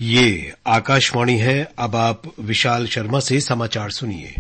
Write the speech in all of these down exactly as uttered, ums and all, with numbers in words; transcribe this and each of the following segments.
ये आकाशवाणी है। अब आप विशाल शर्मा से समाचार सुनिए।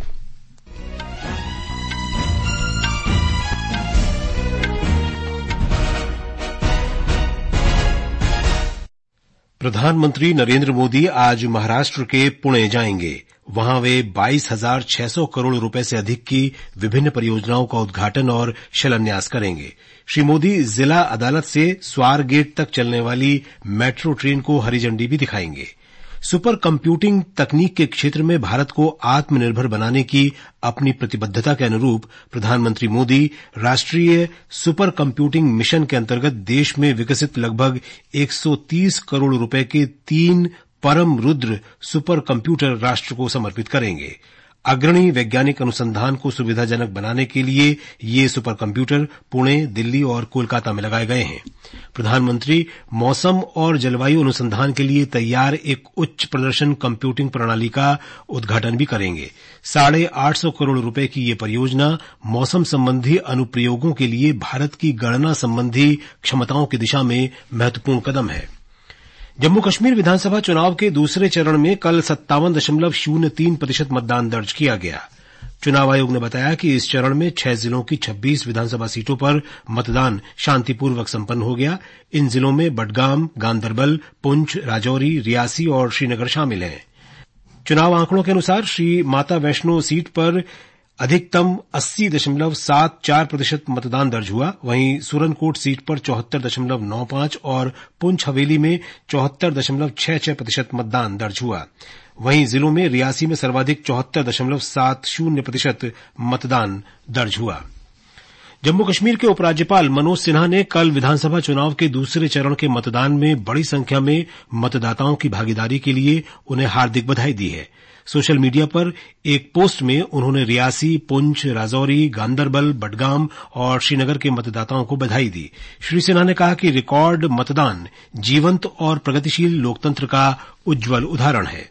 प्रधानमंत्री नरेंद्र मोदी आज महाराष्ट्र के पुणे जाएंगे। वहां वे बाईस हजार छह सौ करोड़ रुपए से अधिक की विभिन्न परियोजनाओं का उद्घाटन और शिलान्यास करेंगे। श्री मोदी जिला अदालत से स्वारगेट तक चलने वाली मेट्रो ट्रेन को हरी झंडी भी दिखाएंगे। सुपर कंप्यूटिंग तकनीक के क्षेत्र में भारत को आत्मनिर्भर बनाने की अपनी प्रतिबद्धता के अनुरूप प्रधानमंत्री मोदी राष्ट्रीय सुपर कंप्यूटिंग मिशन के अंतर्गत देश में विकसित लगभग एक सौ तीस करोड़ रुपए के तीन परम रुद्र सुपर कंप्यूटर राष्ट्र को समर्पित करेंगे। अग्रणी वैज्ञानिक अनुसंधान को सुविधाजनक बनाने के लिए ये सुपर कंप्यूटर पुणे, दिल्ली और कोलकाता में लगाए गए हैं। प्रधानमंत्री मौसम और जलवायु अनुसंधान के लिए तैयार एक उच्च प्रदर्शन कंप्यूटिंग प्रणाली का उद्घाटन भी करेंगे। साढ़े आठ सौ करोड़ रुपए की ये परियोजना मौसम संबंधी अनुप्रयोगों के लिए भारत की गणना संबंधी क्षमताओं की दिशा में महत्वपूर्ण कदम है। जम्मू कश्मीर विधानसभा चुनाव के दूसरे चरण में कल सत्तावन दशमलव शून्य तीन प्रतिशत मतदान दर्ज किया गया। चुनाव आयोग ने बताया कि इस चरण में छह जिलों की छब्बीस विधानसभा सीटों पर मतदान शांतिपूर्वक संपन्न हो गया। इन जिलों में बडगाम, गांदरबल, पुंछ, राजौरी, रियासी और श्रीनगर शामिल हैं। चुनाव आंकड़ों के अनुसार श्री माता वैष्णो सीट पर अधिकतम अस्सी दशमलव सात चार प्रतिशत मतदान दर्ज हुआ। वहीं सुरनकोट सीट पर चौहत्तर दशमलव नौ पांच और पुंछ हवेली में चौहत्तर दशमलव छह छह प्रतिशत मतदान दर्ज हुआ। वहीं जिलों में रियासी में सर्वाधिक चौहत्तर दशमलव सात शून्य प्रतिशत मतदान दर्ज हुआ। जम्मू कश्मीर के उपराज्यपाल मनोज सिन्हा ने कल विधानसभा चुनाव के दूसरे चरण के मतदान में बड़ी संख्या में मतदाताओं की भागीदारी के लिए उन्हें हार्दिक बधाई दी है। सोशल मीडिया पर एक पोस्ट में उन्होंने रियासी, पुंछ, राजौरी, गांदरबल, बडगाम और श्रीनगर के मतदाताओं को बधाई दी। श्री सिन्हा ने कहा कि रिकॉर्ड मतदान जीवंत और प्रगतिशील लोकतंत्र का उज्जवल उदाहरण है।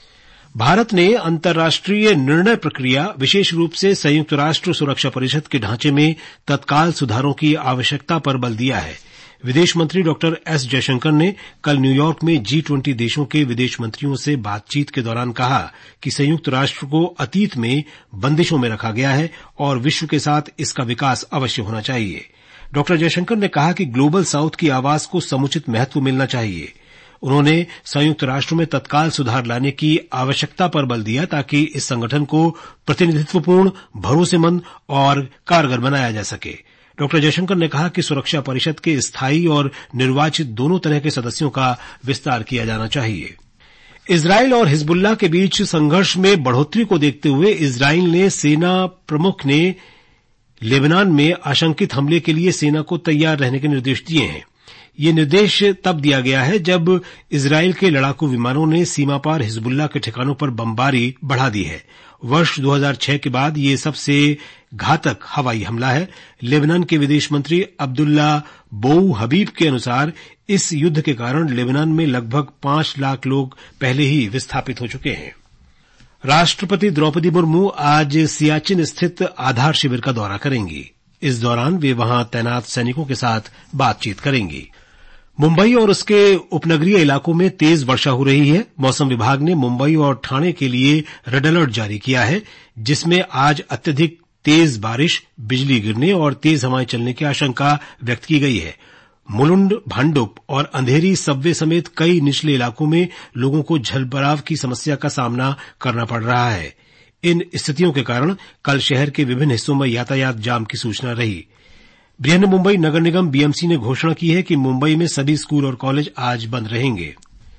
भारत ने अंतर्राष्ट्रीय निर्णय प्रक्रिया, विशेष रूप से संयुक्त राष्ट्र सुरक्षा परिषद के ढांचे में तत्काल सुधारों की आवश्यकता पर बल दिया है। विदेश मंत्री डॉक्टर एस जयशंकर ने कल न्यूयॉर्क में जी ट्वेंटी देशों के विदेश मंत्रियों से बातचीत के दौरान कहा कि संयुक्त राष्ट्र को अतीत में बंदिशों में रखा गया है और विश्व के साथ इसका विकास अवश्य होना चाहिए। डॉक्टर जयशंकर ने कहा कि ग्लोबल साउथ की आवाज को समुचित महत्व मिलना चाहिए। उन्होंने संयुक्त राष्ट्र में तत्काल सुधार लाने की आवश्यकता पर बल दिया ताकि इस संगठन को प्रतिनिधित्वपूर्ण, भरोसेमंद और कारगर बनाया जा सके। डॉक्टर जयशंकर ने कहा कि सुरक्षा परिषद के स्थायी और निर्वाचित दोनों तरह के सदस्यों का विस्तार किया जाना चाहिए। इजराइल और हिजबुल्लाह के बीच संघर्ष में बढ़ोतरी को देखते हुए इजराइल ने सेना प्रमुख ने लेबनान में आशंकित हमले के लिए सेना को तैयार रहने के निर्देश दिए हैं। ये निर्देश तब दिया गया है जब इजराइल के लड़ाकू विमानों ने सीमा पार हिजबुल्लाह के ठिकानों पर बमबारी बढ़ा दी है। वर्ष दो हज़ार छह के बाद ये सबसे घातक हवाई हमला है। लेबनान के विदेश मंत्री अब्दुल्ला बोऊ हबीब के अनुसार इस युद्ध के कारण लेबनान में लगभग पांच लाख लोग पहले ही विस्थापित हो चुके हैं। राष्ट्रपति द्रौपदी मुर्मू आज सियाचिन स्थित आधार शिविर का दौरा करेंगी। इस दौरान वे वहां तैनात सैनिकों के साथ बातचीत करेंगी। मुंबई और उसके उपनगरीय इलाकों में तेज वर्षा हो रही है। मौसम विभाग ने मुंबई और ठाणे के लिए रेड अलर्ट जारी किया है, जिसमें आज अत्यधिक तेज बारिश, बिजली गिरने और तेज हवाएं चलने की आशंका व्यक्त की गई है। मुलुंड, भांडुप और अंधेरी सबवे समेत कई निचले इलाकों में लोगों को जलभराव की समस्या का सामना करना पड़ रहा है। इन स्थितियों के कारण कल शहर के विभिन्न हिस्सों में यातायात जाम की सूचना रही। बृहन मुंबई नगर निगम बीएमसी ने घोषणा की है कि मुंबई में सभी स्कूल और कॉलेज आज बंद रहेंगे।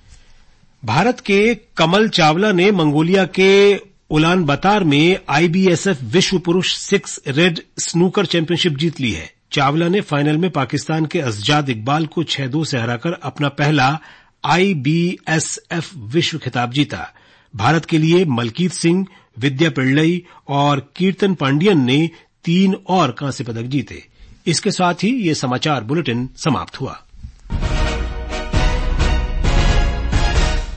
भारत के कमल चावला ने मंगोलिया के उलान बातार में आईबीएसएफ विश्व पुरुष सिक्स रेड स्नूकर चैंपियनशिप जीत ली है। चावला ने फाइनल में पाकिस्तान के अज़जाद इकबाल को छह दो से हराकर अपना पहला आईबीएसएफ विश्व खिताब जीता। भारत के लिए मलकीत सिंह, विद्या पिल्लई और कीर्तन पांडियन ने तीन और कांस्य पदक जीते। इसके साथ ही ये समाचार बुलेटिन समाप्त हुआ।